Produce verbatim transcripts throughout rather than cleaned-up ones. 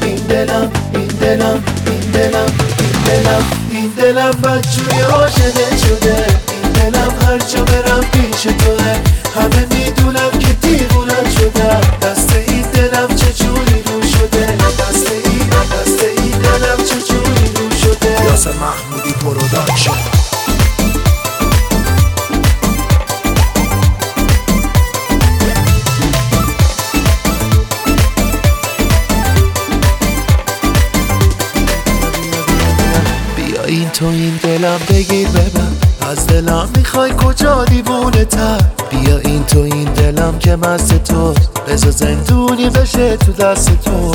این دلم این دلم این دلم این دلم این دلم بدجوری عاشقت شده. این دلم هر جا برم پیش توه، همه میدونم که دیوونت شدم. دست این دلم چجوری رو شده، دست این دست این دلم چجوری رو شده. یاسر محمودی پروداکشن. این تو این دلم بگیر ببر، از دلم میخوای کجا دیوونه تر. بیا این تو این دلم که مست توست، بذار زندونی بشه تو دست تو.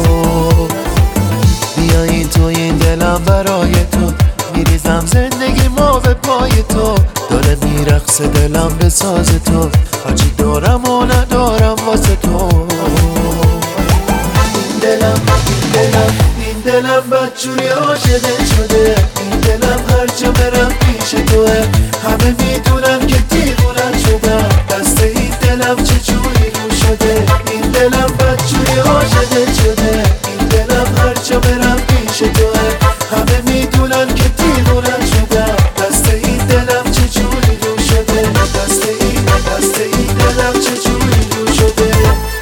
بیا این تو این دلم برای تو، میریزم زندگی ما به پای تو. داره میرقصه دلم به ساز تو، هرچی دارم و ندارم واسه تو. این دلم این دلم این دلم بدجوری عاشقت شده. این دلم هر جا برم پیش توه، همه میدونم که دیوونت شدم. دست این دلم چجوری رو شده. این دلم بدجوری عاشقت شده. این دلم هر جا برم پیش توه، همه میدونن که دیوونت شدم. دست این دلم چجوری رو شده. دست این دست این دلم چجوری رو شده.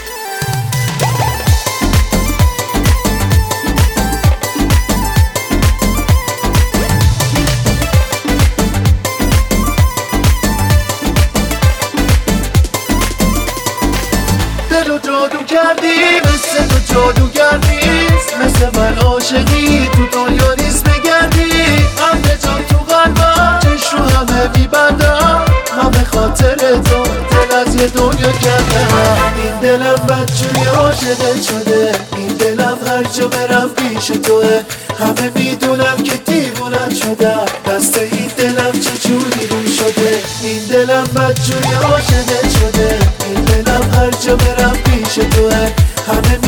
دلو جادو کردی، مثل تو جادوگر نیست. مثل من عاشقی تو دنیا نیست بگردی. همه جان تو قلبم، چشم رو همه میبندم. من به خاطر تو دل از یه دنیا کردم. این دلم بدجوری عاشقت شده. این دلم هر جا برم پیش توه، همه میدونم که دیوونت شدم. دست این دلم چجوری رو شده. این دلم بدجوری عاشقت شده. این دلم هر جا برم پیش توه، همه